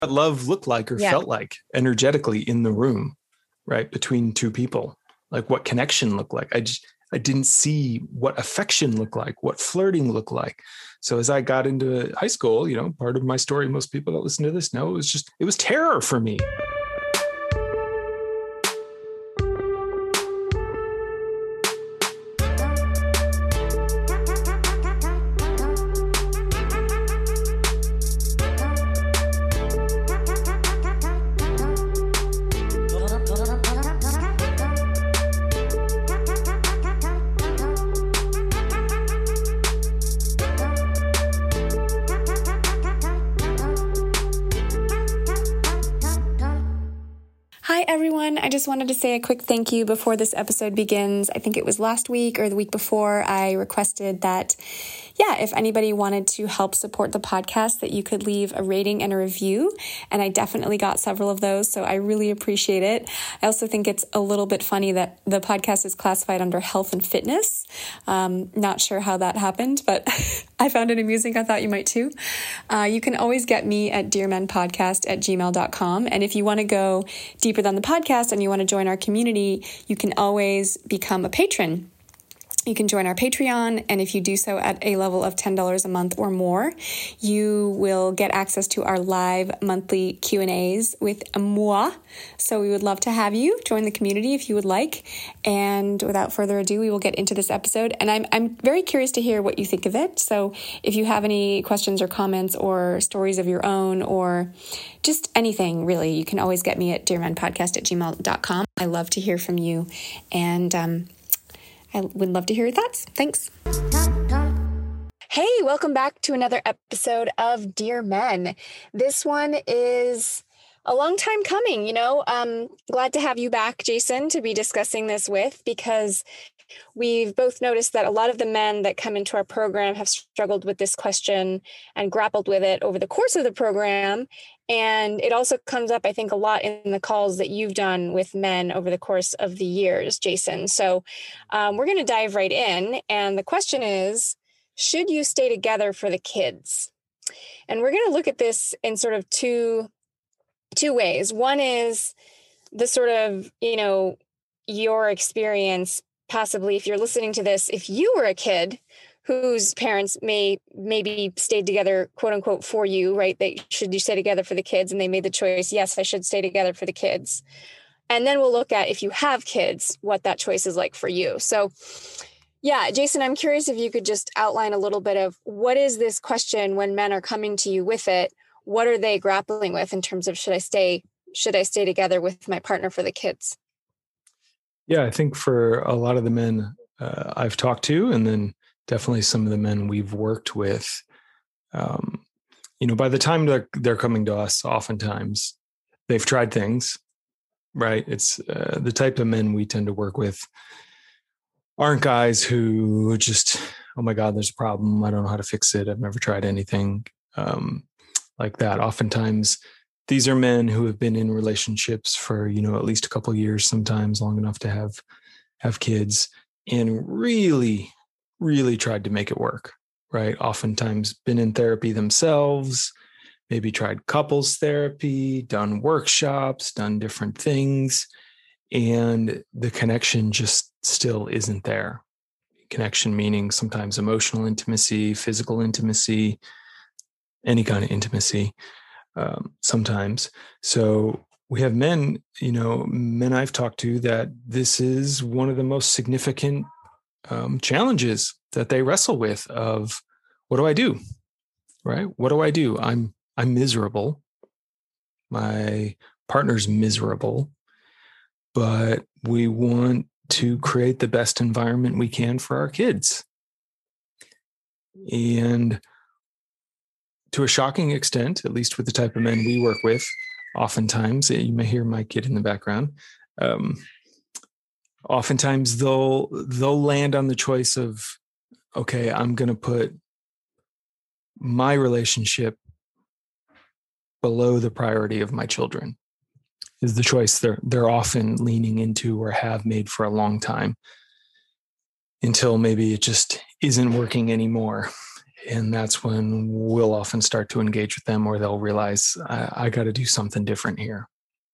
what love looked like or felt like energetically in the room, right? Between two people, like what connection looked like. I didn't see what affection looked like, what flirting looked like. So as I got into high school, part of my story, most people that listen to this know, it was terror for me. Hi, everyone. I just wanted to say a quick thank you before this episode begins. I think it was last week or the week before I requested that, if anybody wanted to help support the podcast, that you could leave a rating and a review. And I definitely got several of those, so I really appreciate it. I also think it's a little bit funny that the podcast is classified under health and fitness. Not sure how that happened, but I found it amusing. I thought you might too. You can always get me at dearmenpodcast@gmail.com. And if you want to go deeper than the podcast and you want to join our community, you can always become a patron. You can join our Patreon, and if you do so at a level of $10 a month or more, you will get access to our live monthly Q&As with moi. So we would love to have you join the community if you would like. And without further ado, we will get into this episode. And I'm very curious to hear what you think of it. So if you have any questions or comments or stories of your own or just anything, really, you can always get me at dearmenpodcast@gmail.com. I love to hear from you. And I would love to hear your thoughts. Thanks. Hey, welcome back to another episode of Dear Men. This one is a long time coming, glad to have you back, Jason, to be discussing this with, because we've both noticed that a lot of the men that come into our program have struggled with this question and grappled with it over the course of the program. And it also comes up, I think, a lot in the calls that you've done with men over the course of the years, Jason. So we're going to dive right in. And the question is, should you stay together for the kids? And we're going to look at this in sort of two ways. One is the sort of, your experience, possibly if you're listening to this, if you were a kid whose parents maybe stayed together, quote unquote, for you, right? Should you stay together for the kids? And they made the choice, yes, I should stay together for the kids. And then we'll look at, if you have kids, what that choice is like for you. So Jason, I'm curious if you could just outline a little bit of what is this question when men are coming to you with it? What are they grappling with in terms of, should I stay together with my partner for the kids? Yeah, I think for a lot of the men I've talked to, and then definitely some of the men we've worked with, by the time they're coming to us, oftentimes they've tried things, right? It's the type of men we tend to work with aren't guys who just, oh my God, there's a problem. I don't know how to fix it. I've never tried anything like that. Oftentimes, these are men who have been in relationships for, at least a couple of years, sometimes long enough to have kids, and really, really tried to make it work, right? Oftentimes been in therapy themselves, maybe tried couples therapy, done workshops, done different things, and the connection just still isn't there. Connection meaning sometimes emotional intimacy, physical intimacy, any kind of intimacy. Sometimes. So we have men I've talked to that this is one of the most significant challenges that they wrestle with of, what do I do? Right? What do I do? I'm miserable. My partner's miserable, but we want to create the best environment we can for our kids. And to a shocking extent, at least with the type of men we work with, oftentimes, you may hear my kid in the background, oftentimes they'll land on the choice of, okay, I'm going to put my relationship below the priority of my children, is the choice they're often leaning into or have made for a long time, until maybe it just isn't working anymore. And that's when we'll often start to engage with them, or they'll realize I got to do something different here.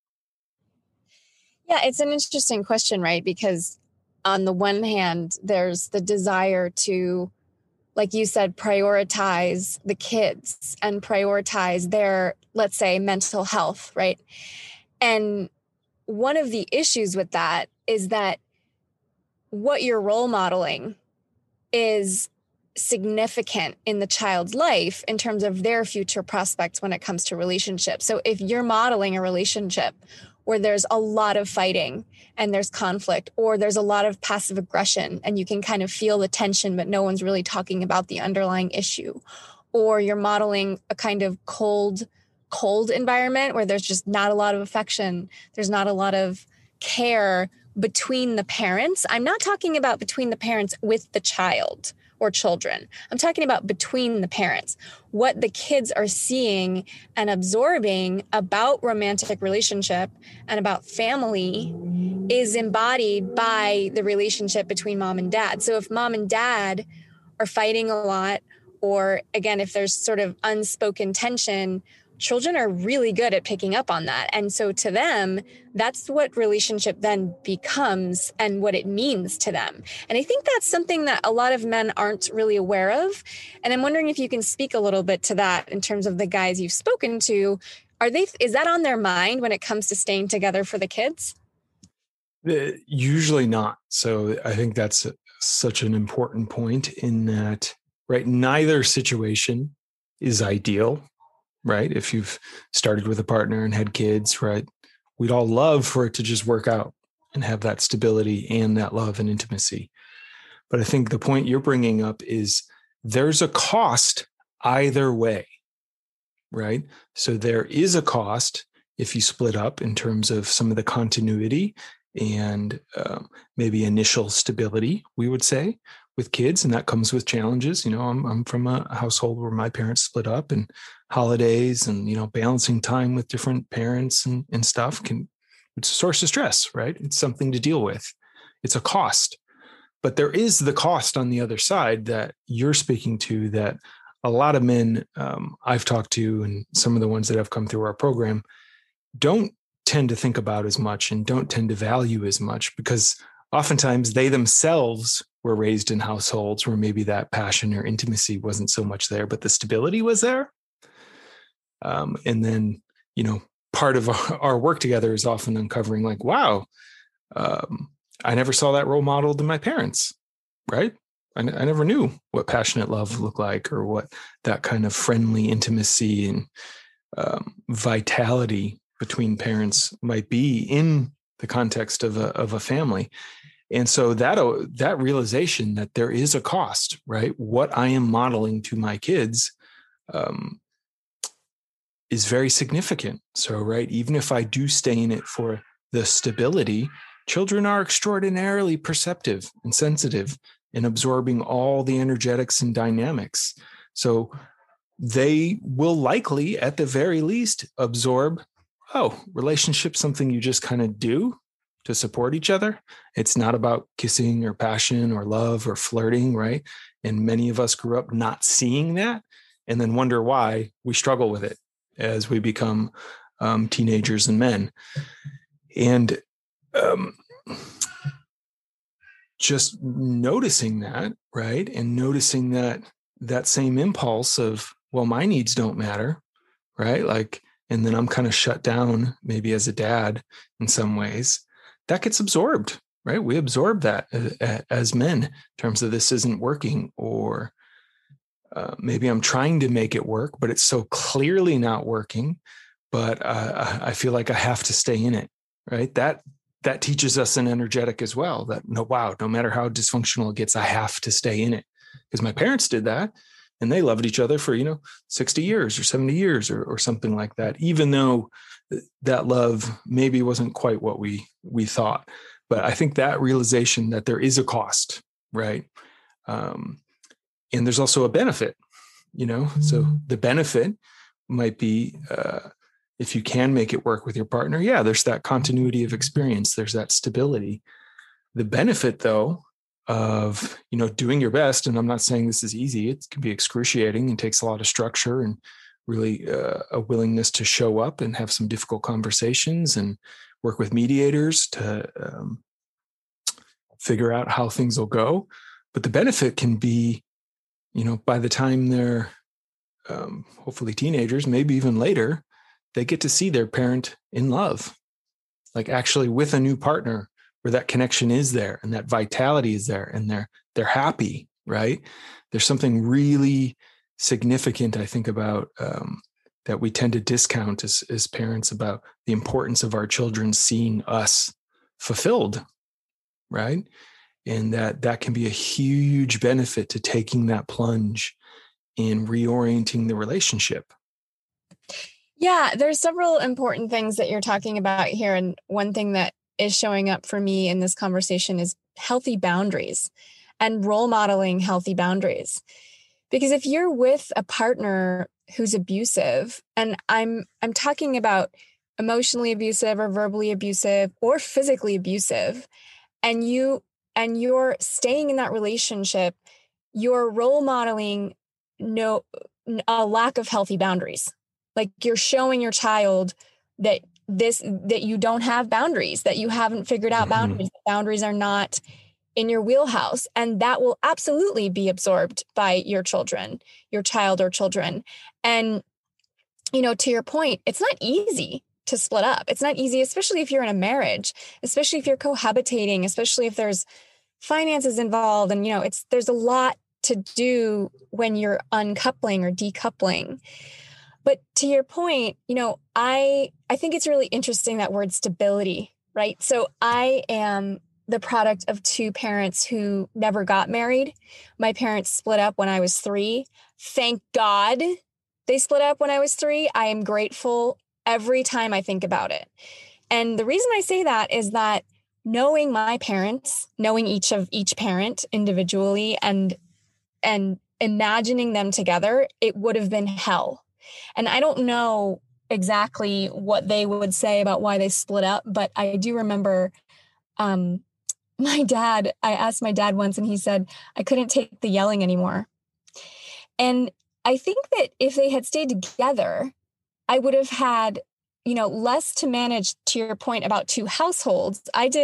Yeah, it's an interesting question, right? Because on the one hand, there's the desire to, like you said, prioritize the kids and prioritize their, let's say, mental health, right? And one of the issues with that is that what you're role modeling is significant in the child's life in terms of their future prospects when it comes to relationships. So if you're modeling a relationship where there's a lot of fighting and there's conflict, or there's a lot of passive aggression and you can kind of feel the tension, but no one's really talking about the underlying issue, or you're modeling a kind of cold environment where there's just not a lot of affection, there's not a lot of care between the parents. I'm not talking about between the parents with the child or children. I'm talking about between the parents. What the kids are seeing and absorbing about romantic relationship and about family is embodied by the relationship between mom and dad. So if mom and dad are fighting a lot, or again, if there's sort of unspoken tension, children are really good at picking up on that. And so to them, that's what relationship then becomes and what it means to them. And I think that's something that a lot of men aren't really aware of. And I'm wondering if you can speak a little bit to that in terms of the guys you've spoken to. Is that on their mind when it comes to staying together for the kids? Usually not. So I think that's such an important point in that, right? Neither situation is ideal. Right? If you've started with a partner and had kids, right? We'd all love for it to just work out and have that stability and that love and intimacy. But I think the point you're bringing up is there's a cost either way, right? So there is a cost if you split up in terms of some of the continuity and maybe initial stability, we would say, with kids, and that comes with challenges. I'm from a household where my parents split up, and holidays and balancing time with different parents and stuff it's a source of stress, right? It's something to deal with. It's a cost. But there is the cost on the other side that you're speaking to, that a lot of men I've talked to, and some of the ones that have come through our program, don't tend to think about as much and don't tend to value as much, because oftentimes they themselves were raised in households where maybe that passion or intimacy wasn't so much there, but the stability was there. And then, part of our work together is often uncovering like, wow, I never saw that role modeled in my parents, right? I never knew what passionate love looked like, or what that kind of friendly intimacy and vitality between parents might be in the context of a family. And so that realization that there is a cost, right? What I am modeling to my kids is very significant. So, right, even if I do stay in it for the stability, children are extraordinarily perceptive and sensitive in absorbing all the energetics and dynamics. So they will likely, at the very least, absorb, relationship, something you just kind of do to support each other. It's not about kissing or passion or love or flirting, right? And many of us grew up not seeing that, and then wonder why we struggle with it as we become teenagers and men. And just noticing that, right? And noticing that same impulse of, well, my needs don't matter, right? Like, and then I'm kind of shut down maybe as a dad in some ways. That gets absorbed, right? We absorb that as men in terms of this isn't working, or maybe I'm trying to make it work, but it's so clearly not working, but I feel like I have to stay in it, right? That teaches us an energetic as well, that no matter how dysfunctional it gets, I have to stay in it, because my parents did that and they loved each other for, 60 years or 70 years or something like that, even though that love maybe wasn't quite what we thought. But I think that realization that there is a cost, right? And there's also a benefit, so the benefit might be, if you can make it work with your partner, there's that continuity of experience. There's that stability. The benefit, though, of, doing your best. And I'm not saying this is easy. It can be excruciating and takes a lot of structure and really a willingness to show up and have some difficult conversations and work with mediators to figure out how things will go. But the benefit can be, by the time they're hopefully teenagers, maybe even later, they get to see their parent in love, like actually with a new partner where that connection is there and that vitality is there and they're happy, right? There's something really significant, I think, about that we tend to discount as parents about the importance of our children seeing us fulfilled, right? And that can be a huge benefit to taking that plunge in reorienting the relationship. Yeah, there's several important things that you're talking about here. And one thing that is showing up for me in this conversation is healthy boundaries and role modeling healthy boundaries. Because if you're with a partner who's abusive, and I'm talking about emotionally abusive or verbally abusive or physically abusive, and you're staying in that relationship, you're role modeling a lack of healthy boundaries. Like you're showing your child that you don't have boundaries, that you haven't figured out boundaries. Boundaries are not in your wheelhouse. And that will absolutely be absorbed by your child or children. And, to your point, it's not easy to split up. It's not easy, especially if you're in a marriage, especially if you're cohabitating, especially if there's finances involved. And, there's a lot to do when you're uncoupling or decoupling. But to your point, I think it's really interesting, that word stability, right? So I am the product of two parents who never got married. My parents split up when I was 3. Thank God they split up when I was 3. I am grateful every time I think about it. And the reason I say that is that knowing my parents, knowing each parent individually and imagining them together, it would have been hell. And I don't know exactly what they would say about why they split up, but I do remember I asked my dad once and he said, I couldn't take the yelling anymore. And I think that if they had stayed together, I would have had, less to manage. To your point about 2 households,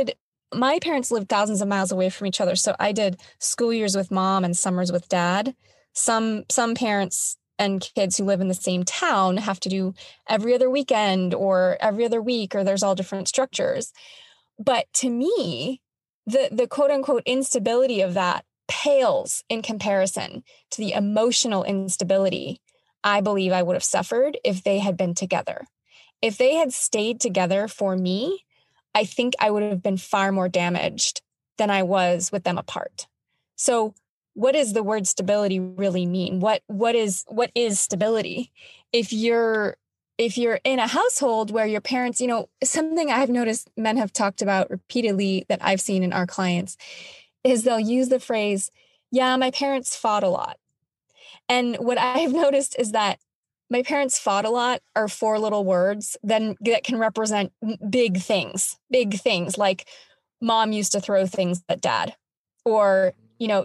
my parents lived thousands of miles away from each other. So I did school years with mom and summers with dad. Some parents and kids who live in the same town have to do every other weekend or every other week, or there's all different structures. But to me, the quote unquote instability of that pales in comparison to the emotional instability I believe I would have suffered if they had been together. If they had stayed together for me, I think I would have been far more damaged than I was with them apart. So what does the word stability really mean? What is stability? If you're in a household where your parents, something I've noticed men have talked about repeatedly that I've seen in our clients is they'll use the phrase, yeah, my parents fought a lot. And what I've noticed is that my parents fought a lot are 4 little words that can represent big things like mom used to throw things at dad, or,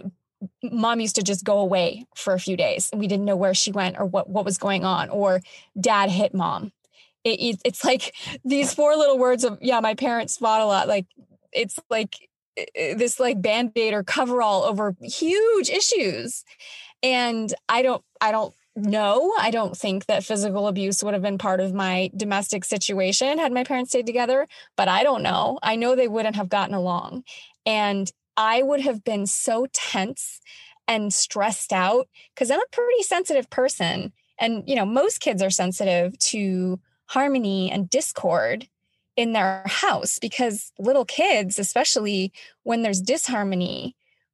mom used to just go away for a few days and we didn't know where she went or what was going on, or dad hit mom. It's like these 4 little words of, yeah, my parents fought a lot. Like it's like this like Band-Aid or coverall over huge issues. And I don't know. I don't think that physical abuse would have been part of my domestic situation had my parents stayed together, but I don't know. I know they wouldn't have gotten along. And I would have been so tense and stressed out because I'm a pretty sensitive person. And, most kids are sensitive to harmony and discord in their house because little kids, especially when there's disharmony,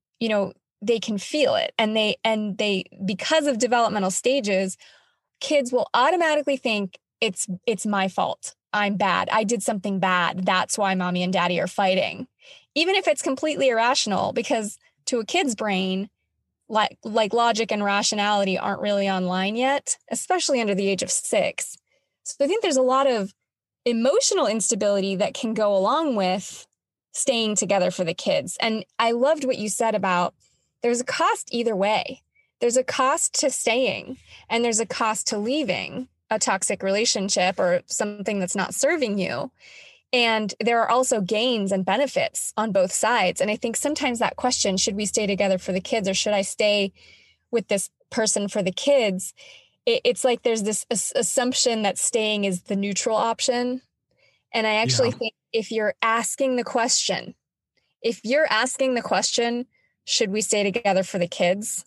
they can feel it. And they, because of developmental stages, kids will automatically think it's my fault. I'm bad. I did something bad. That's why mommy and daddy are fighting. Even if it's completely irrational, because to a kid's brain, like logic and rationality aren't really online yet, especially under the age of 6. So I think there's a lot of emotional instability that can go along with staying together for the kids. And I loved what you said about there's a cost either way. There's a cost to staying and there's a cost to leaving a toxic relationship or something that's not serving you. And there are also gains and benefits on both sides. And I think sometimes that question, should we stay together for the kids or should I stay with this person for the kids? It's like there's this assumption that staying is the neutral option. And I actually think if you're asking the question, should we stay together for the kids?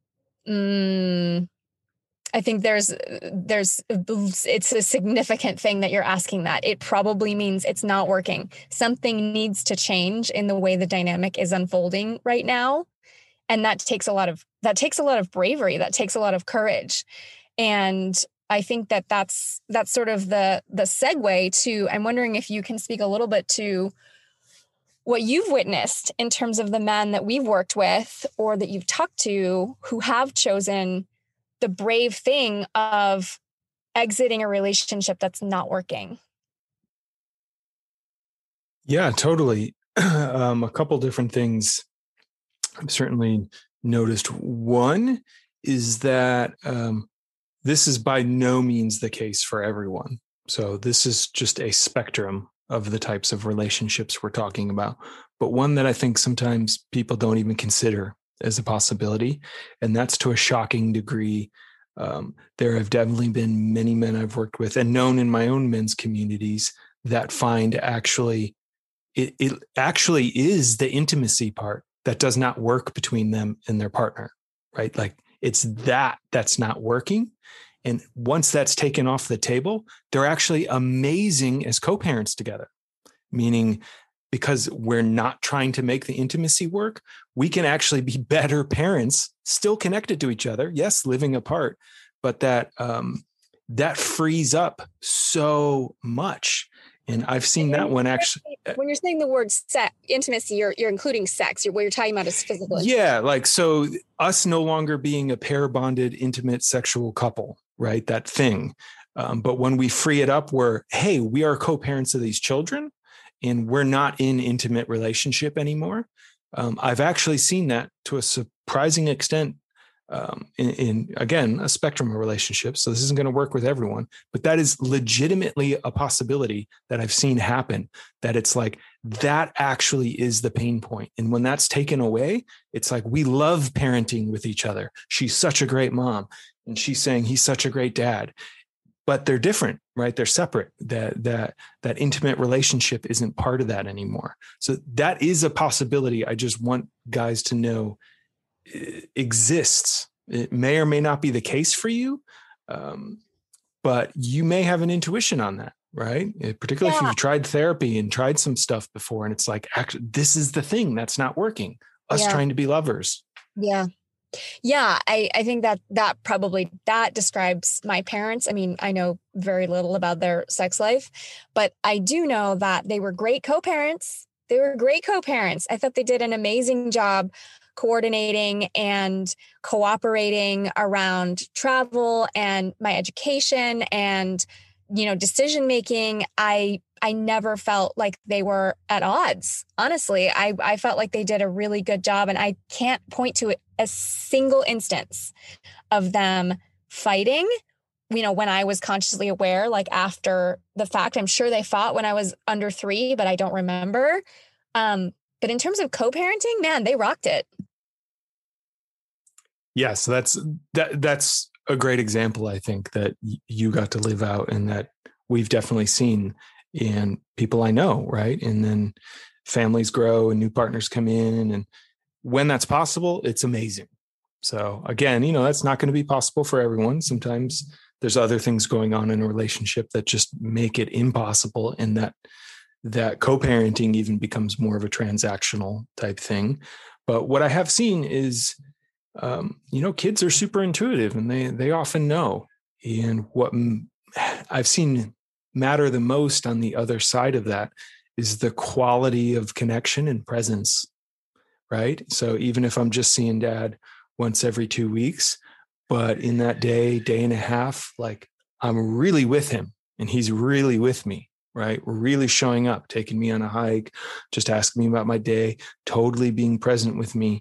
I think it's a significant thing that you're asking that. It probably means it's not working. Something needs to change in the way the dynamic is unfolding right now. And that takes a lot of bravery. That takes a lot of courage. And I think that's sort of the segue to, I'm wondering if you can speak a little bit to what you've witnessed in terms of the men that we've worked with or that you've talked to who have chosen the brave thing of exiting a relationship that's not working. Yeah, totally. A couple different things I've certainly noticed. One is that this is by no means the case for everyone. So this is just a spectrum of the types of relationships we're talking about, but one that I think sometimes people don't even consider as a possibility. And that's to a shocking degree. There have definitely been many men I've worked with and known in my own men's communities that find it actually is the intimacy part that does not work between them and their partner, right? Like it's that's not working. And once that's taken off the table, they're actually amazing as co-parents together, meaning because we're not trying to make the intimacy work, we can actually be better parents, still connected to each other. Yes, living apart, but that frees up so much. And I've seen that one actually. When you're saying the word intimacy, you're including sex. What you're talking about is physical intimacy. Yeah, like so us no longer being a pair bonded, intimate sexual couple, right? That thing. But when we free it up, we are co-parents of these children and we're not in intimate relationship anymore. I've actually seen that to a surprising extent in again, a spectrum of relationships. So this isn't going to work with everyone, but that is legitimately a possibility that I've seen happen, that it's like, that actually is the pain point. And when that's taken away, it's like, we love parenting with each other. She's such a great mom. And she's saying he's such a great dad, but they're different, right? They're separate. That intimate relationship isn't part of that anymore. So that is a possibility. I just want guys to know it exists. It may or may not be the case for you, but you may have an intuition on that, right? Particularly if you've tried therapy and tried some stuff before, and it's like, actually, this is the thing that's not working. Us trying to be lovers. Yeah. Yeah. I think that probably describes my parents. I mean, I know very little about their sex life, but I do know that they were great co-parents. I thought they did an amazing job coordinating and cooperating around travel and my education and, decision making. I never felt like they were at odds. Honestly, I felt like they did a really good job, and I can't point to a single instance of them fighting, when I was consciously aware, like after the fact. I'm sure they fought when I was under 3, but I don't remember. But in terms of co-parenting, man, they rocked it. Yeah, so that's a great example, I think, that you got to live out and that we've definitely seen in people I know, right? And then families grow and new partners come in. And when that's possible, it's amazing. So again, that's not going to be possible for everyone. Sometimes there's other things going on in a relationship that just make it impossible, and that co-parenting even becomes more of a transactional type thing. But what I have seen is kids are super intuitive, and they often know. And what I've seen matter the most on the other side of that is the quality of connection and presence, right? So even if I'm just seeing dad once every 2 weeks, but in that day and a half, like I'm really with him and he's really with me, right? Really showing up, taking me on a hike, just asking me about my day, totally being present with me.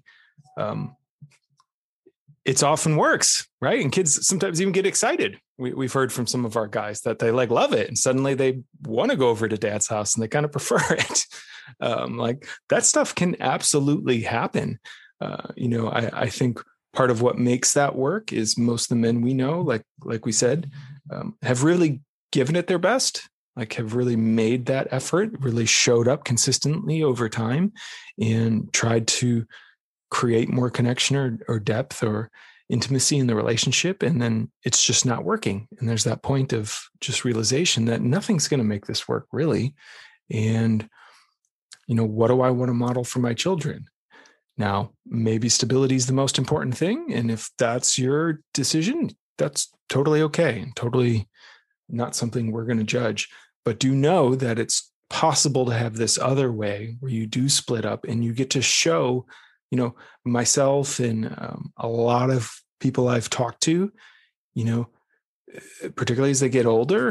It's often works, right? And kids sometimes even get excited. We've heard from some of our guys that they like love it, and suddenly they want to go over to dad's house and they kind of prefer it. Like that stuff can absolutely happen. I think part of what makes that work is most of the men we know, like we said, have really given it their best, like have really made that effort, really showed up consistently over time and tried to create more connection or depth or intimacy in the relationship. And then it's just not working. And there's that point of just realization that nothing's going to make this work really. And, what do I want to model for my children? Now, maybe stability is the most important thing. And if that's your decision, that's totally okay. And totally not something we're going to judge. But do know that it's possible to have this other way where you do split up and you get to show, myself and a lot of people I've talked to, particularly as they get older,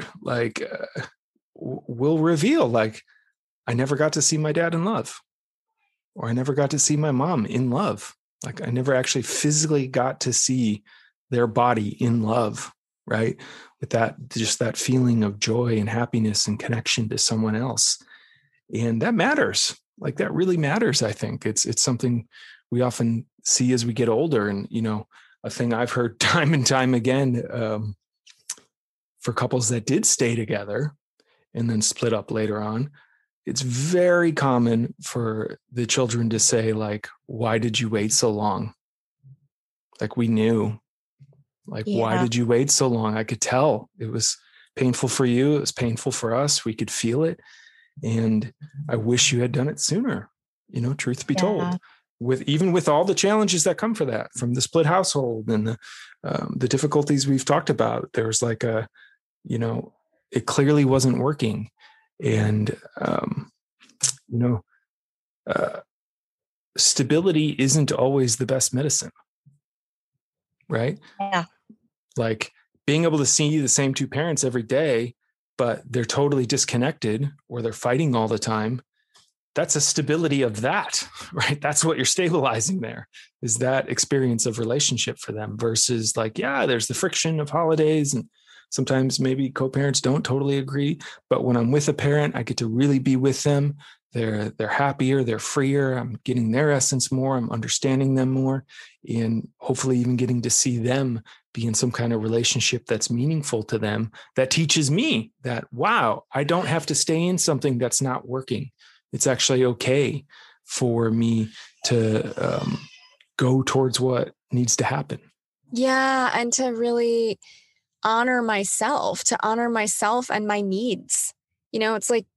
will reveal, like, I never got to see my dad in love, or I never got to see my mom in love. Like I never actually physically got to see their body in love, right? With just that feeling of joy and happiness and connection to someone else. And that matters. Like that really matters. I think it's something we often see as we get older. And, a thing I've heard time and time again, for couples that did stay together and then split up later on, it's very common for the children to say, like, why did you wait so long? Like we knew, why did you wait so long? I could tell it was painful for you. It was painful for us. We could feel it. And I wish you had done it sooner, truth be told, with all the challenges that come for that, from the split household and the difficulties we've talked about. There's it clearly wasn't working. And, stability isn't always the best medicine, right? Yeah. Like being able to see the same two parents every day, but they're totally disconnected or they're fighting all the time. That's a stability of that, right? That's what you're stabilizing there, is that experience of relationship for them versus there's the friction of holidays and sometimes maybe co-parents don't totally agree, but when I'm with a parent, I get to really be with them. They're happier, they're freer. I'm getting their essence more. I'm understanding them more, and hopefully even getting to see them be in some kind of relationship that's meaningful to them, that teaches me that, wow, I don't have to stay in something that's not working. It's actually okay for me to go towards what needs to happen. Yeah. And to really honor myself and my needs. It's like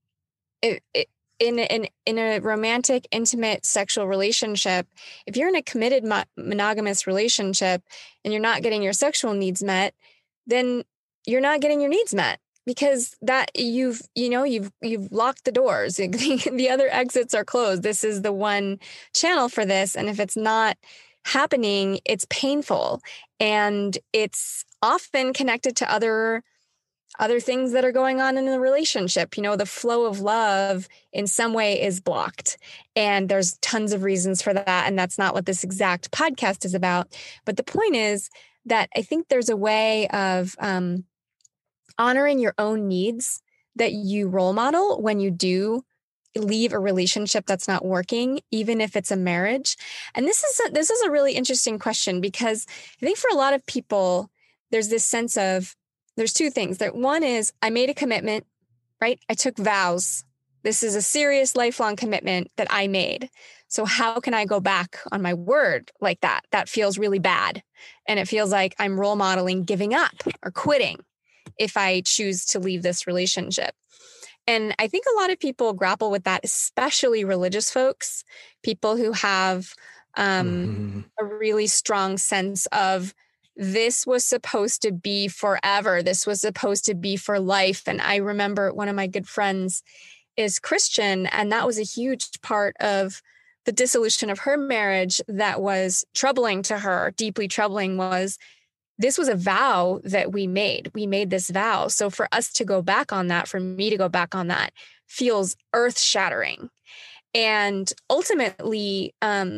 in a romantic, intimate sexual relationship, if you're in a committed monogamous relationship and you're not getting your sexual needs met, then you're not getting your needs met, because that you've locked the doors. The other exits are closed. This is the one channel for this. And if it's not happening, it's painful, and it's often connected to other things that are going on in the relationship. The flow of love in some way is blocked, and there's tons of reasons for that. And that's not what this exact podcast is about. But the point is that I think there's a way of honoring your own needs that you role model when you do leave a relationship that's not working, even if it's a marriage. And this is a really interesting question, because I think for a lot of people, there's this sense of, there's two things. That one is, I made a commitment, right? I took vows. This is a serious lifelong commitment that I made. So how can I go back on my word like that? That feels really bad. And it feels like I'm role modeling giving up or quitting if I choose to leave this relationship. And I think a lot of people grapple with that, especially religious folks, people who have a really strong sense of, this was supposed to be forever. This was supposed to be for life. And I remember one of my good friends is Christian, and that was a huge part of the dissolution of her marriage that was troubling to her, deeply troubling, was this was a vow that we made. We made this vow. So for us to go back on that, for me to go back on that, feels earth-shattering. And ultimately,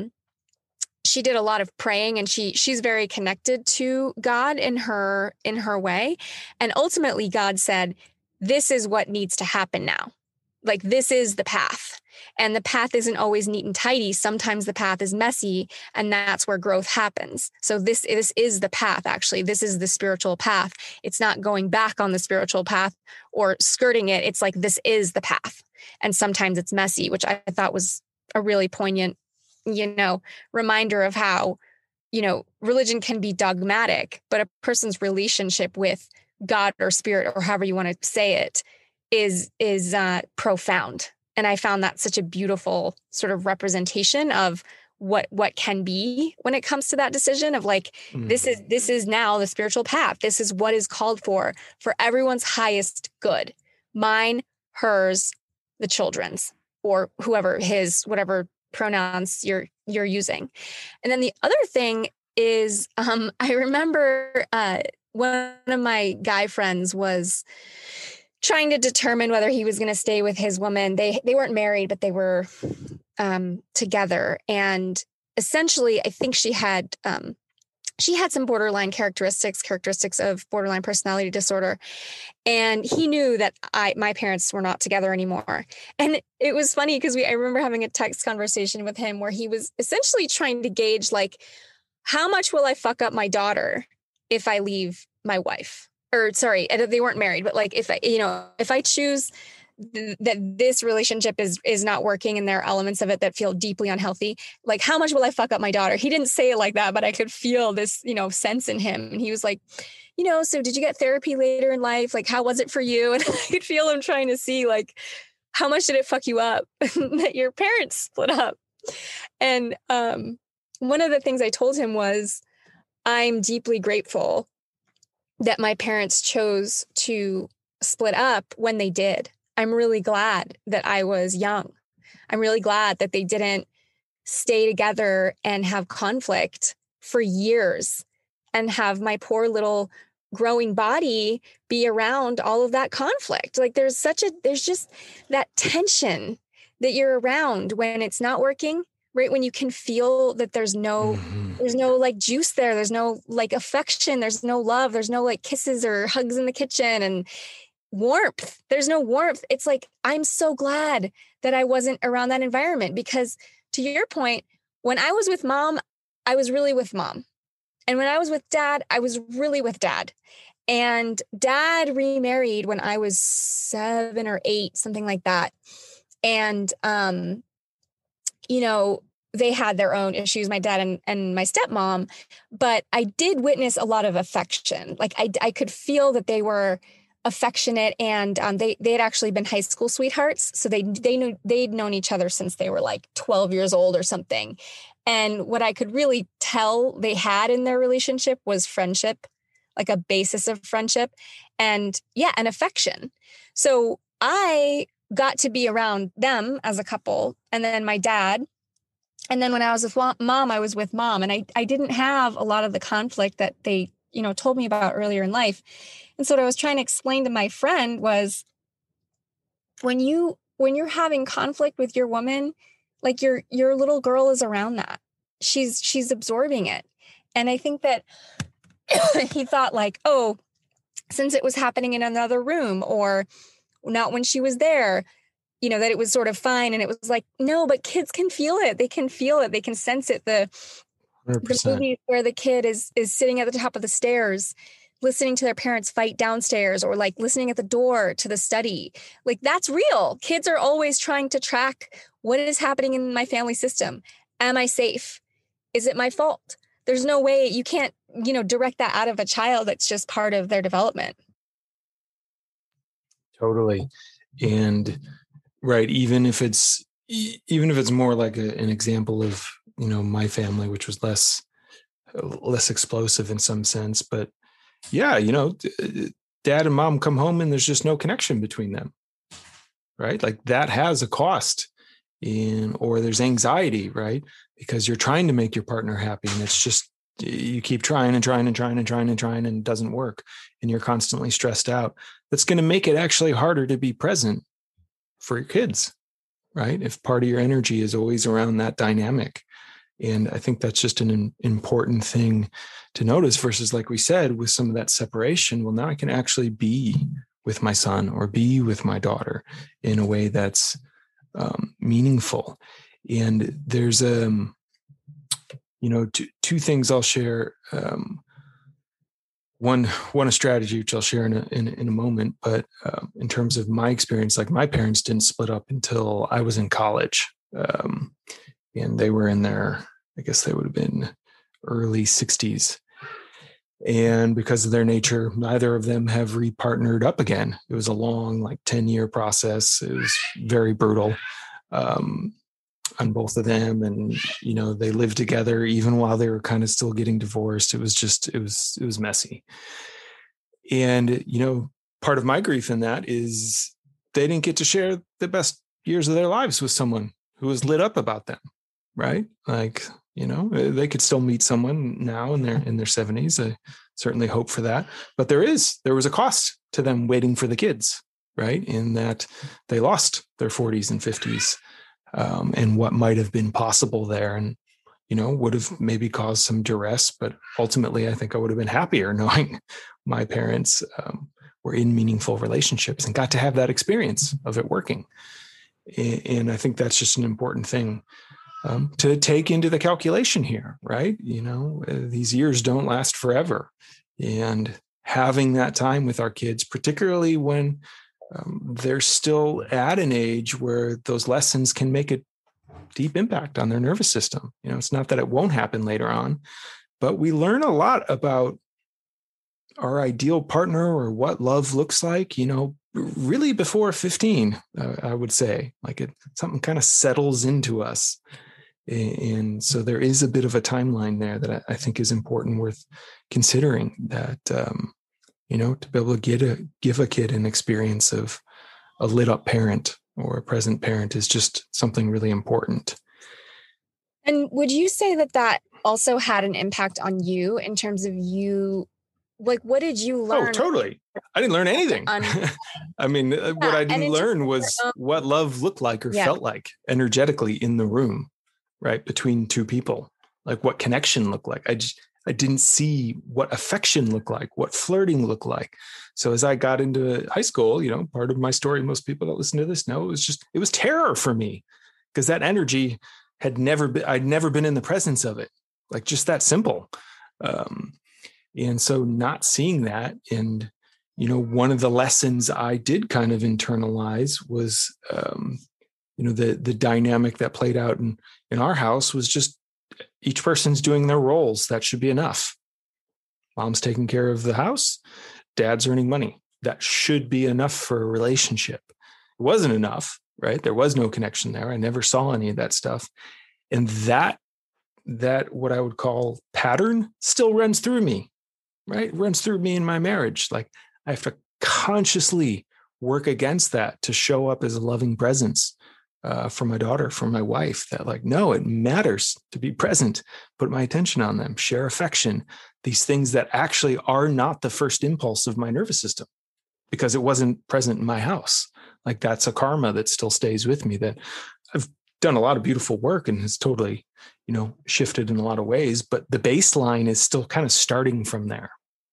she did a lot of praying, and she's very connected to God in her way. And ultimately God said, this is what needs to happen now. Like, this is the path. And the path isn't always neat and tidy. Sometimes the path is messy, and that's where growth happens. So this is the path, actually. This is the spiritual path. It's not going back on the spiritual path or skirting it. It's like, this is the path. And sometimes it's messy, which I thought was a really poignant, reminder of how, religion can be dogmatic, but a person's relationship with God or spirit, or however you want to say it, is profound. And I found that such a beautiful sort of representation of what can be when it comes to that decision of like, this is now the spiritual path. This is what is called for everyone's highest good. Mine, hers, the children's, or whoever, his, whatever pronouns you're using. And then the other thing is, I remember one of my guy friends was trying to determine whether he was going to stay with his woman. They weren't married, but they were together. And essentially, I think she had some borderline characteristics of borderline personality disorder. And he knew that my parents were not together anymore. And it was funny because I remember having a text conversation with him where he was essentially trying to gauge, like, how much will I fuck up my daughter if I leave my wife? Or sorry, they weren't married, but like, if I choose that this relationship is not working and there are elements of it that feel deeply unhealthy, like, how much will I fuck up my daughter? He didn't say it like that, but I could feel this, sense in him. And he was like, so did you get therapy later in life? Like, how was it for you? And I could feel him trying to see, like, how much did it fuck you up that your parents split up? And one of the things I told him was, I'm deeply grateful that my parents chose to split up when they did. I'm really glad that I was young. I'm really glad that they didn't stay together and have conflict for years and have my poor little growing body be around all of that conflict. Like, there's just that tension that you're around when it's not working, right? When you can feel that there's no like juice there. There's no like affection. There's no love. There's no like kisses or hugs in the kitchen and warmth. There's no warmth. It's like, I'm so glad that I wasn't around that environment, because to your point, when I was with mom, I was really with mom. And when I was with dad, I was really with dad. And dad remarried when I was 7 or 8, something like that. And, they had their own issues, my dad and my stepmom, but I did witness a lot of affection. Like, I could feel that they were affectionate, and they had actually been high school sweethearts. So they'd known each other since they were like 12 years old or something. And what I could really tell they had in their relationship was friendship, like a basis of friendship and an affection. So I got to be around them as a couple, and then my dad. And then when I was with mom, I was with mom, and I didn't have a lot of the conflict that they, told me about earlier in life. And so what I was trying to explain to my friend was, when you're having conflict with your woman, like, your little girl is around that. She's absorbing it. And I think that he thought, like, oh, since it was happening in another room or not when she was there, that it was sort of fine. And it was like, no, but kids can feel it. They can feel it. They can sense it. The movies where the kid is sitting at the top of the stairs, listening to their parents fight downstairs, or like listening at the door to the study. Like, that's real. Kids are always trying to track what is happening in my family system. Am I safe? Is it my fault? There's no way you can't, direct that out of a child. That's just part of their development. Totally. And right. Even if it's more like an example of, my family, which was less explosive in some sense, but dad and mom come home and there's just no connection between them, right? Like, that has a cost or there's anxiety, right? Because you're trying to make your partner happy and it's just you keep trying and trying and trying and trying and trying and it doesn't work, and you're constantly stressed out, that's going to make it actually harder to be present for your kids, right? If part of your energy is always around that dynamic. And I think that's just an important thing to notice versus, like we said, with some of that separation, well, now I can actually be with my son or be with my daughter in a way that's meaningful. And there's two things I'll share. One a strategy, which I'll share in a moment. But in terms of my experience, like my parents didn't split up until I was in college. And they were in their, I guess they would have been early 60s. And because of their nature, neither of them have repartnered up again. It was a long, 10-year process. It was very brutal on both of them. And, they lived together even while they were kind of still getting divorced. It was messy. And, part of my grief in that is they didn't get to share the best years of their lives with someone who was lit up about them. Right. They could still meet someone now in their 70s. I certainly hope for that. But there was a cost to them waiting for the kids, right? In that they lost their 40s and 50s and what might have been possible there, and, would have maybe caused some duress. But ultimately, I think I would have been happier knowing my parents were in meaningful relationships and got to have that experience of it working. And I think that's just an important thing to take into the calculation here, right? These years don't last forever. And having that time with our kids, particularly when they're still at an age where those lessons can make a deep impact on their nervous system. It's not that it won't happen later on, but we learn a lot about our ideal partner or what love looks like, really before 15, I would say. Something kind of settles into us. And so there is a bit of a timeline there that I think is important, worth considering, that, to be able to give a kid an experience of a lit up parent or a present parent is just something really important. And would you say that also had an impact on you in terms of you? What did you learn? Oh, totally. I didn't learn anything. I mean, what I didn't learn was what love looked like or felt like energetically in the room, right? Between two people, like what connection looked like. I didn't see what affection looked like, what flirting looked like. So as I got into high school, part of my story, most people that listen to this know, it was terror for me, because that energy I'd never been in the presence of it, just that simple. And so not seeing that, and, one of the lessons I did kind of internalize was, the dynamic that played out in our house was just each person's doing their roles. That should be enough. Mom's taking care of the house. Dad's earning money. That should be enough for a relationship. It wasn't enough, right? There was no connection there. I never saw any of that stuff. And that what I would call pattern still runs through me, right? It runs through me in my marriage. I have to consciously work against that to show up as a loving presence for my daughter, for my wife, that no, it matters to be present, put my attention on them, share affection, these things that actually are not the first impulse of my nervous system because it wasn't present in my house. That's a karma that still stays with me, that I've done a lot of beautiful work and has totally, shifted in a lot of ways, but the baseline is still kind of starting from there.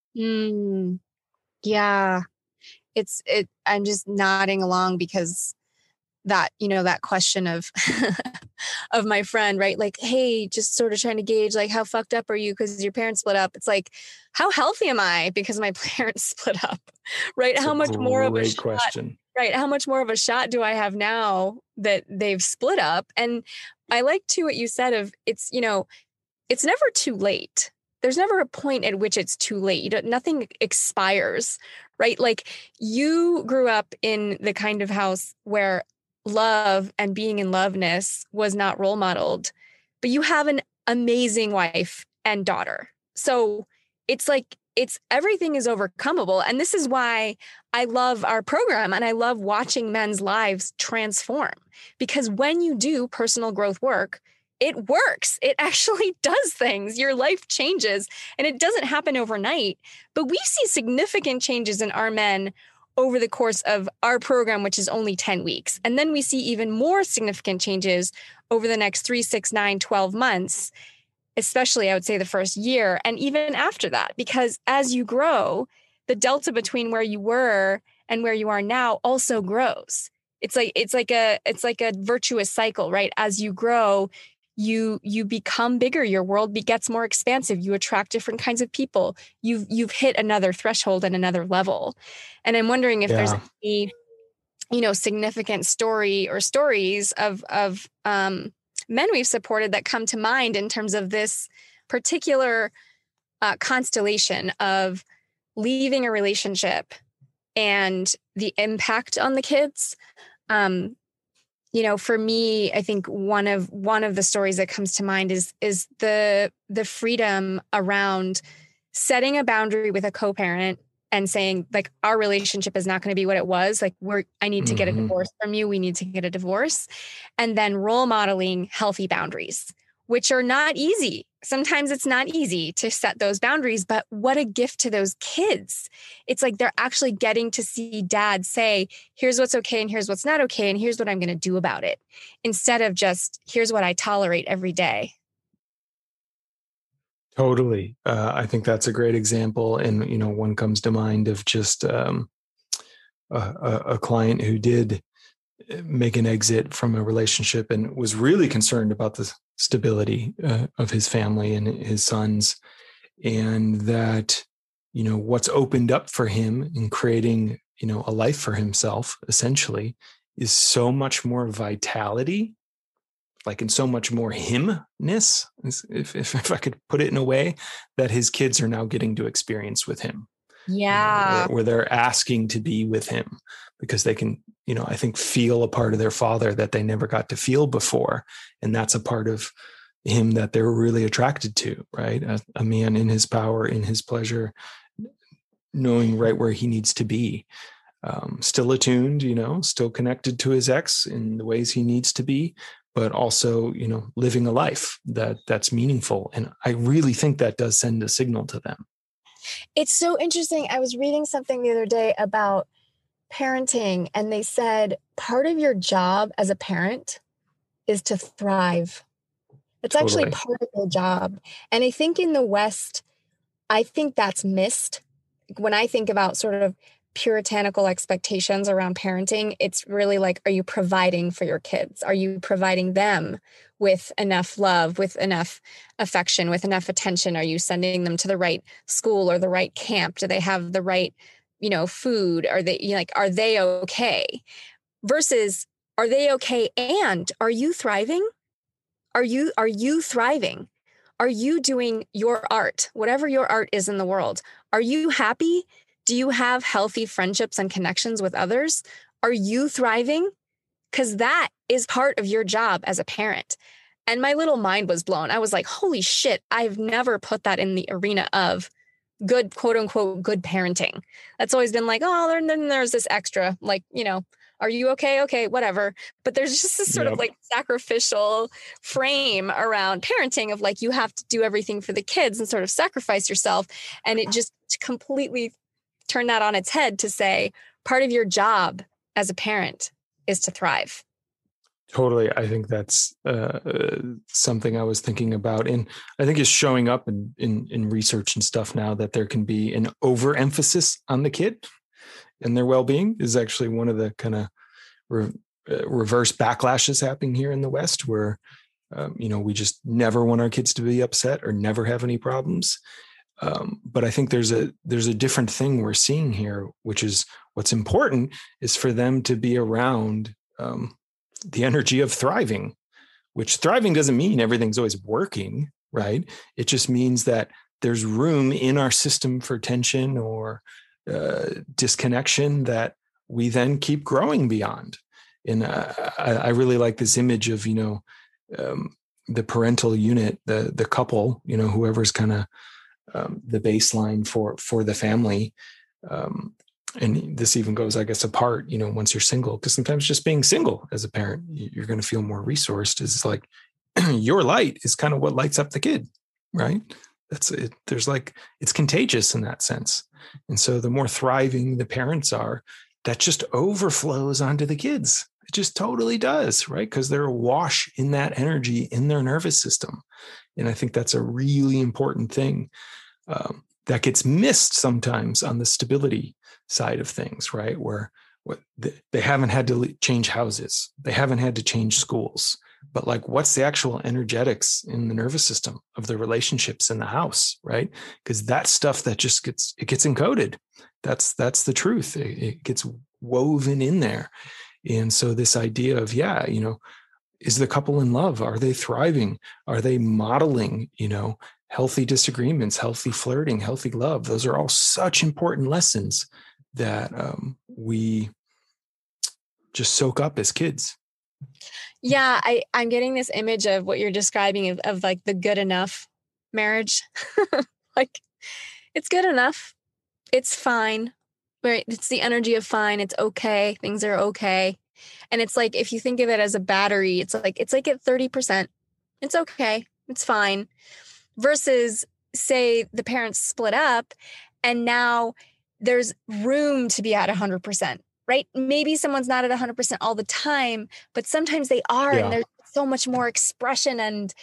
Yeah. I'm just nodding along because that, that question of, of my friend, right? Hey, just sort of trying to gauge, how fucked up are you? Because your parents split up. It's how healthy am I because my parents split up, right? That's how much more of a shot, question. Right? How much more of a shot do I have now that they've split up? And I like too what you said of it's never too late. There's never a point at which it's too late. Nothing expires, right? You grew up in the kind of house where love and being in loveness was not role modeled, but you have an amazing wife and daughter. So it's everything is overcomable. And this is why I love our program and I love watching men's lives transform, because when you do personal growth work, it works. It actually does things. Your life changes, and it doesn't happen overnight. But we see significant changes in our men over the course of our program, which is only 10 weeks. And then we see even more significant changes over the next 3, 6, 9, 12 months, especially I would say the first year, and even after that, because as you grow, the delta between where you were and where you are now also grows. It's like a virtuous cycle, right? As you grow, you become bigger. Your world gets more expansive. You attract different kinds of people. You've hit another threshold and another level. And I'm wondering if there's any, significant story or stories of men we've supported that come to mind in terms of this particular constellation of leaving a relationship and the impact on the kids. For me, I think one of the stories that comes to mind is the freedom around setting a boundary with a co-parent and saying, like, our relationship is not going to be what it was. Like, I need to get a divorce from you. We need to get a divorce. And then role modeling healthy boundaries, which are not easy. Sometimes it's not easy to set those boundaries, but what a gift to those kids. It's like they're actually getting to see dad say, here's what's okay and here's what's not okay, and here's what I'm going to do about it, instead of just, here's what I tolerate every day. Totally. I think that's a great example. And, one comes to mind of just a client who did make an exit from a relationship and was really concerned about the stability of his family and his sons. And that, what's opened up for him in creating, a life for himself, essentially, is so much more vitality, like, and so much more himness, if I could put it in a way, that his kids are now getting to experience with him. Yeah. Where they're asking to be with him because they can, I think, feel a part of their father that they never got to feel before. And that's a part of him that they're really attracted to, right? A man in his power, in his pleasure, knowing right where he needs to be. Still attuned, still connected to his ex in the ways he needs to be, but also, living a life that's meaningful. And I really think that does send a signal to them. It's so interesting. I was reading something the other day about parenting, and they said part of your job as a parent is to thrive. It's actually part of your job. And I think in the West, I think that's missed. When I think about sort of puritanical expectations around parenting, it's really like, are you providing for your kids? Are you providing them with enough love, with enough affection, with enough attention? Are you sending them to the right school or the right camp? Do they have the right, food? Are they okay? Versus, are they okay? And are you thriving? Are you thriving? Are you doing your art, whatever your art is in the world? Are you happy? Do you have healthy friendships and connections with others? Are you thriving? Because that is part of your job as a parent. And my little mind was blown. I was like, holy shit, I've never put that in the arena of good, quote unquote, good parenting. That's always been like, oh, then there's this extra, like, are you okay? Okay, whatever. But there's just this sort of like sacrificial frame around parenting of like, you have to do everything for the kids and sort of sacrifice yourself. And it just completely turned that on its head to say part of your job as a parent is to thrive. Totally. I think that's something I was thinking about. And I think it's showing up in research and stuff now, that there can be an overemphasis on the kid and their well-being is actually one of the kind of reverse backlashes happening here in the West, where, we just never want our kids to be upset or never have any problems. But I think there's a different thing we're seeing here, which is what's important is for them to be around the energy of thriving, which thriving doesn't mean everything's always working, right? It just means that there's room in our system for tension or disconnection that we then keep growing beyond. And I really like this image of, the parental unit, the couple, whoever's kind of the baseline for the family. And this even goes, I guess, apart, once you're single, because sometimes just being single as a parent, you're going to feel more resourced. It's like your light is kind of what lights up the kid, right? That's it. There's like, it's contagious in that sense. And so the more thriving the parents are, that just overflows onto the kids. It just totally does, right? Because they're awash in that energy in their nervous system. And I think that's a really important thing that gets missed sometimes on the stability side of things, right? Where they haven't had to change houses. They haven't had to change schools. But like, what's the actual energetics in the nervous system of the relationships in the house, right? Because that stuff that just gets encoded. That's the truth. It gets woven in there. And so this idea of, is the couple in love? Are they thriving? Are they modeling, healthy disagreements, healthy flirting, healthy love? Those are all such important lessons that we just soak up as kids. Yeah, I'm getting this image of what you're describing of like the good enough marriage. Like, it's good enough. It's fine. Right? It's the energy of fine. It's okay. Things are okay. And it's like, if you think of it as a battery, it's like at 30%. It's okay. It's fine. Versus, say, the parents split up and now there's room to be at 100%, right? Maybe someone's not at 100% all the time, but sometimes they are. Yeah. And there's so much more expression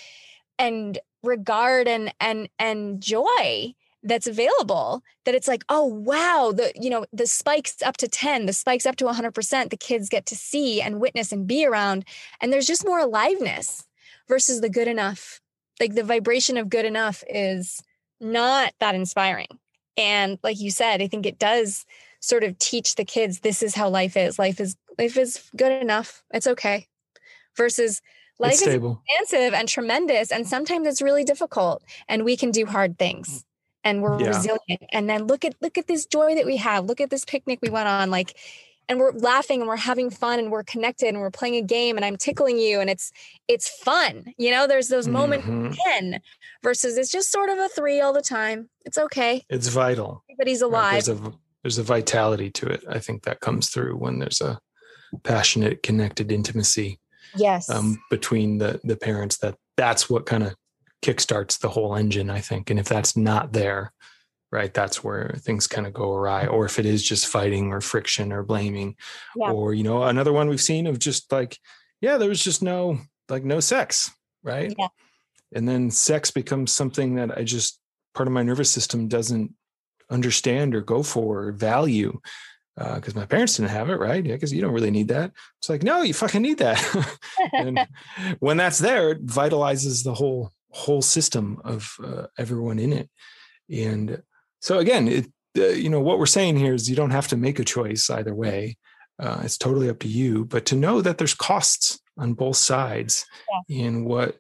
and regard and joy that's available, that it's like, oh, wow, the spikes up to 10, the spikes up to 100%, the kids get to see and witness and be around. And there's just more aliveness versus the good enough. Like, the vibration of good enough is not that inspiring. And like you said, I think it does sort of teach the kids, this is how life is. Life is good enough. It's okay. Versus life is expansive and tremendous. And sometimes it's really difficult and we can do hard things. And we're resilient. And then look at this joy that we have. Look at this picnic we went on. Like, and we're laughing and we're having fun and we're connected and we're playing a game and I'm tickling you and it's fun. There's those moments 10 versus it's just sort of a 3 all the time. It's okay. It's vital. Everybody's alive. Right? There's a vitality to it. I think that comes through when there's a passionate, connected intimacy. Yes. Between the parents. That's what kind of kickstarts the whole engine, I think. And if that's not there, right, that's where things kind of go awry. Or if it is just fighting or friction or blaming, or, another one we've seen of just like, there was just no sex, right? Yeah. And then sex becomes something that part of my nervous system doesn't understand or go for or value. Because my parents didn't have it, right? Yeah, because you don't really need that. It's like, no, you fucking need that. And when that's there, it vitalizes the whole system of everyone in it. And so again, what we're saying here is you don't have to make a choice either way. It's totally up to you, but to know that there's costs on both sides. Yeah. And what,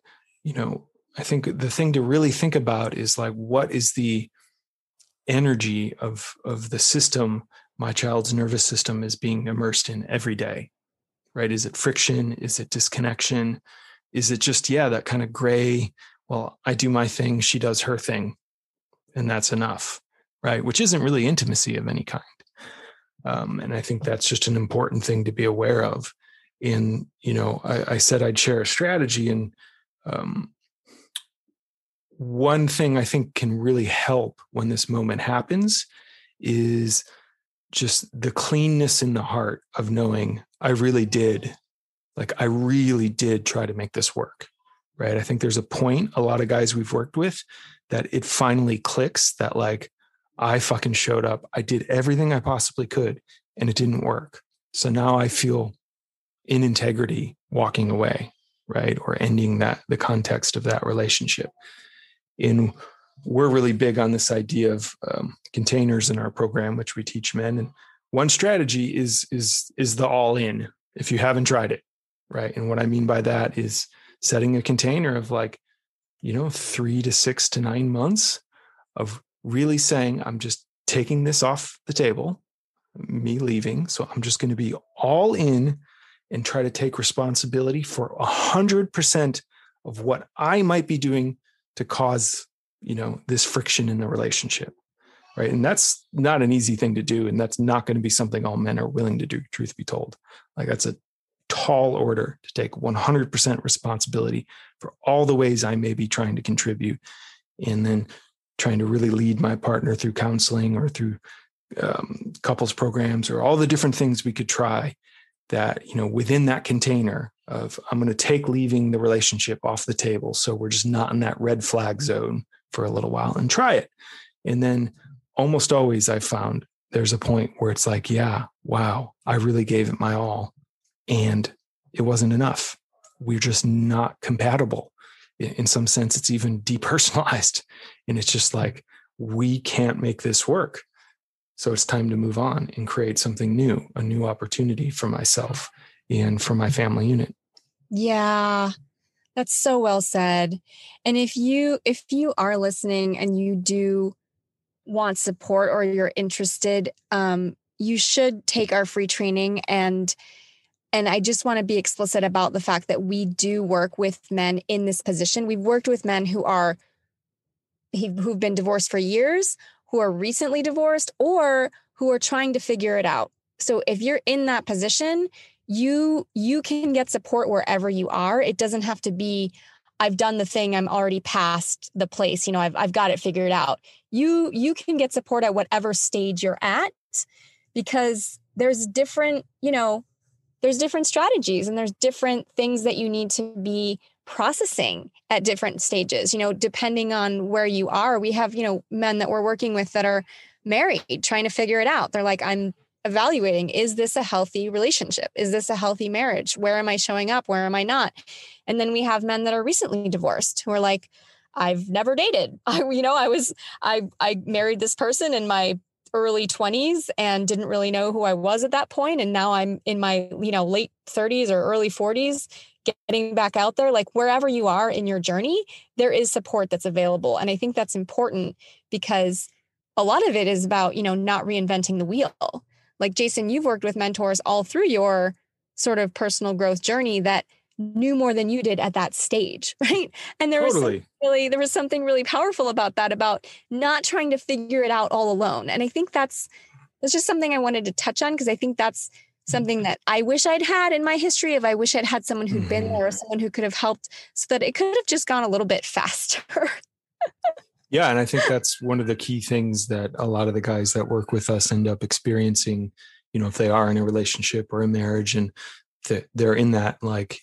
I think the thing to really think about is like, what is the energy of the system my child's nervous system is being immersed in every day, right? Is it friction? Is it disconnection? Is it just, that kind of gray, well, I do my thing, she does her thing, and that's enough, right? Which isn't really intimacy of any kind. And I think that's just an important thing to be aware of. And, I said I'd share a strategy, and one thing I think can really help when this moment happens is just the cleanness in the heart of knowing I really did try to make this work, right? I think there's a point, a lot of guys we've worked with, that it finally clicks that like, I fucking showed up. I did everything I possibly could and it didn't work. So now I feel in integrity walking away, right? Or ending the context of that relationship. And we're really big on this idea of containers in our program, which we teach men. And one strategy is the all in, if you haven't tried it, right? And what I mean by that is setting a container of 3 to 6 to 9 months of really saying, I'm just taking this off the table, me leaving. So I'm just going to be all in and try to take responsibility for 100% of what I might be doing to cause this friction in the relationship, right? And that's not an easy thing to do. And that's not going to be something all men are willing to do, truth be told. Like, that's a tall order to take 100% responsibility for all the ways I may be trying to contribute, and then trying to really lead my partner through counseling or through couples programs or all the different things we could try, that, within that container of, I'm going to take leaving the relationship off the table. So we're just not in that red flag zone for a little while and try it. And then almost always I've found there's a point where it's like, yeah, wow, I really gave it my all and it wasn't enough. We're just not compatible. In some sense, it's even depersonalized. And it's just like, we can't make this work. So it's time to move on and create something new, a new opportunity for myself and for my family unit. Yeah, that's so well said. And if you are listening and you do want support or you're interested, you should take our free training. And I just want to be explicit about the fact that we do work with men in this position. We've worked with men who've been divorced for years, who are recently divorced, or who are trying to figure it out. So if you're in that position, you can get support wherever you are. It doesn't have to be, I've done the thing, I'm already past the place, I've got it figured out. You can get support at whatever stage you're at, because there's different strategies and there's different things that you need to be processing at different stages, depending on where you are. We have, men that we're working with that are married, trying to figure it out. They're like, I'm evaluating, is this a healthy relationship? Is this a healthy marriage? Where am I showing up? Where am I not? And then we have men that are recently divorced who are like, I've never dated. I married this person in my early 20s and didn't really know who I was at that point. And now I'm in my, late 30s or early 40s, getting back out there. Like, wherever you are in your journey, there is support that's available. And I think that's important, because a lot of it is about, not reinventing the wheel. Like, Jason, you've worked with mentors all through your sort of personal growth journey that knew more than you did at that stage, right? And there was something really powerful about that, about not trying to figure it out all alone. And I think that's just something I wanted to touch on, because I think that's something that I wish I'd had in my history. If I wish I'd had someone who'd been there, or someone who could have helped, so that it could have just gone a little bit faster. Yeah. And I think that's one of the key things that a lot of the guys that work with us end up experiencing, if they are in a relationship or a marriage and they're in that, like,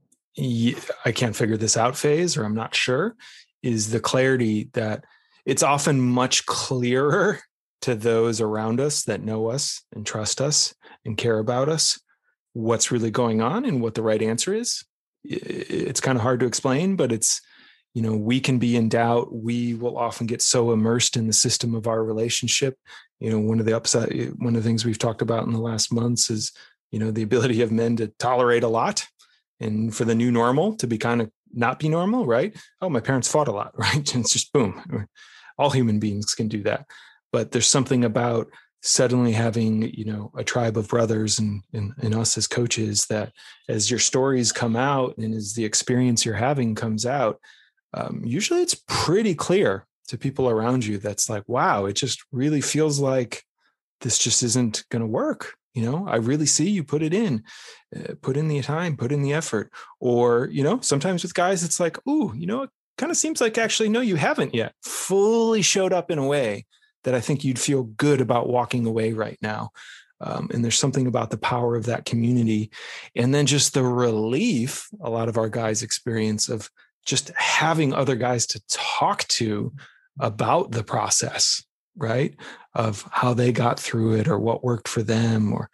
I can't figure this out phase, or I'm not sure, is the clarity that it's often much clearer to those around us that know us and trust us and care about us, what's really going on and what the right answer is. It's kind of hard to explain, but it's, we can be in doubt. We will often get so immersed in the system of our relationship. One of the things we've talked about in the last months is, the ability of men to tolerate a lot, and for the new normal to be kind of not be normal, right? Oh, my parents fought a lot, right? And it's just boom. All human beings can do that. But there's something about suddenly having, a tribe of brothers and us as coaches, that as your stories come out and as the experience you're having comes out, usually it's pretty clear to people around you. That's like, wow, it just really feels like this just isn't going to work. I really see you put in the time, put in the effort. Or, sometimes with guys, it's like, ooh, it kind of seems like actually, no, you haven't yet fully showed up in a way that I think you'd feel good about walking away right now. And there's something about the power of that community. And then just the relief a lot of our guys experience of just having other guys to talk to about the process, right? Of how they got through it or what worked for them, or,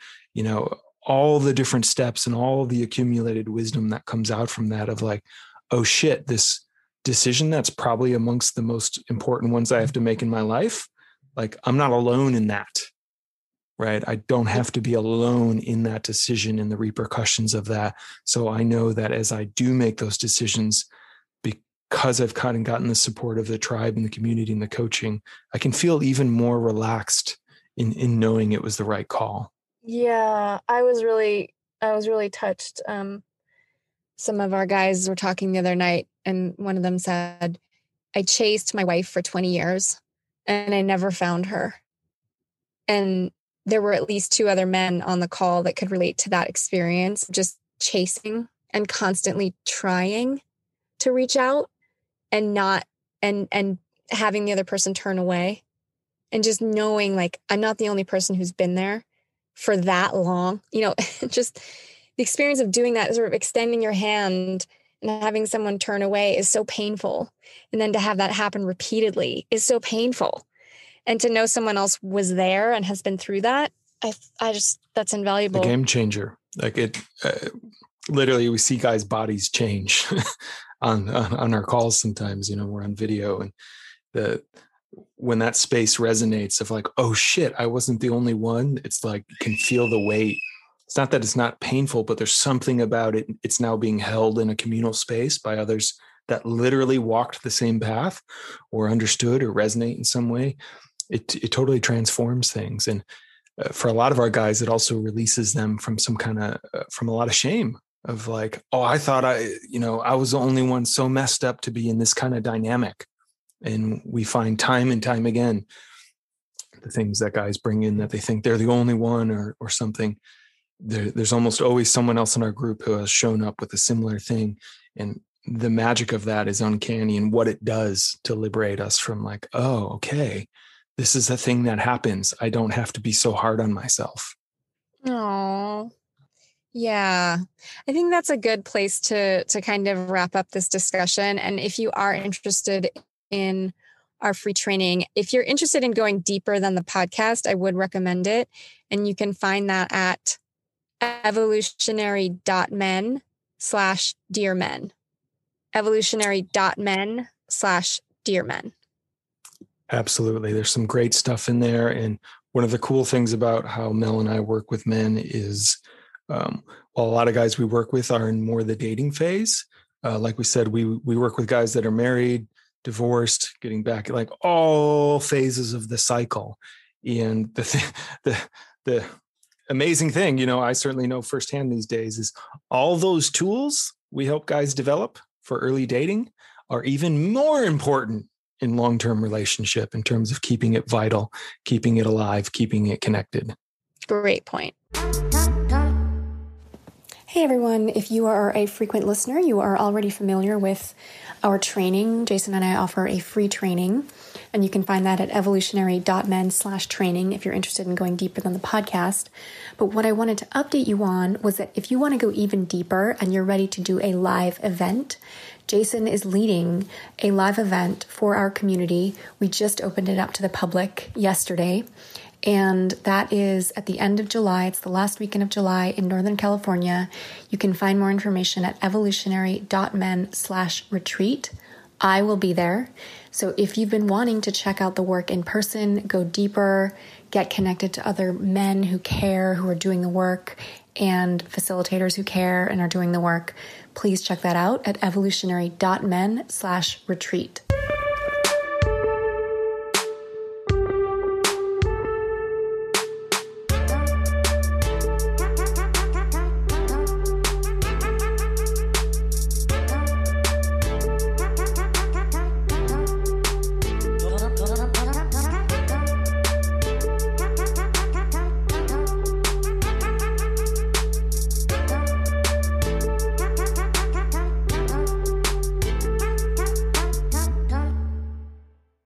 all the different steps and all the accumulated wisdom that comes out from that, of like, oh shit, this decision that's probably amongst the most important ones I have to make in my life. Like, I'm not alone in that, right? I don't have to be alone in that decision and the repercussions of that. So I know that as I do make those decisions, because I've kind of gotten the support of the tribe and the community and the coaching, I can feel even more relaxed in knowing it was the right call. Yeah, I was really touched. Some of our guys were talking the other night, and one of them said, I chased my wife for 20 years and I never found her. And there were at least two other men on the call that could relate to that experience, just chasing and constantly trying to reach out and not, and having the other person turn away, and just knowing like, I'm not the only person who's been there for that long, just the experience of doing that, sort of extending your hand and having someone turn away is so painful. And then to have that happen repeatedly is so painful. And to know someone else was there and has been through that, I just, that's invaluable. A game changer. Like it, literally we see guys' bodies change on our calls. Sometimes, we're on video, and when that space resonates of like, oh shit, I wasn't the only one. It's like, you can feel the weight. It's not that it's not painful, but there's something about it. It's now being held in a communal space by others that literally walked the same path or understood or resonate in some way. It totally transforms things. And for a lot of our guys, it also releases them from from a lot of shame of like, oh, I thought I was the only one so messed up to be in this kind of dynamic. And we find time and time again, the things that guys bring in that they think they're the only one or something. There's almost always someone else in our group who has shown up with a similar thing. And the magic of that is uncanny, and what it does to liberate us from like, oh, okay, this is a thing that happens. I don't have to be so hard on myself. Oh, yeah. I think that's a good place to kind of wrap up this discussion. And if you are interested in our free training, if you're interested in going deeper than the podcast, I would recommend it. And you can find that at evolutionary.men/dearmen. evolutionary.men/dearmen. Absolutely. There's some great stuff in there. And one of the cool things about how Mel and I work with men is, while a lot of guys we work with are in more the dating phase, like we said, we work with guys that are married, divorced, getting back, like all phases of the cycle. And the amazing thing, I certainly know firsthand these days, is all those tools we help guys develop for early dating are even more important in long-term relationship in terms of keeping it vital, keeping it alive, keeping it connected. Great point. Hey everyone, if you are a frequent listener, you are already familiar with our training. Jason and I offer a free training, and you can find that at evolutionary.men/training if you're interested in going deeper than the podcast. But what I wanted to update you on was that if you want to go even deeper and you're ready to do a live event, Jason is leading a live event for our community. We just opened it up to the public yesterday. And that is at the end of July. It's the last weekend of July in Northern California. You can find more information at evolutionary.men/retreat. I will be there. So if you've been wanting to check out the work in person, go deeper, get connected to other men who care, who are doing the work, and facilitators who care and are doing the work, please check that out at evolutionary.men/retreat.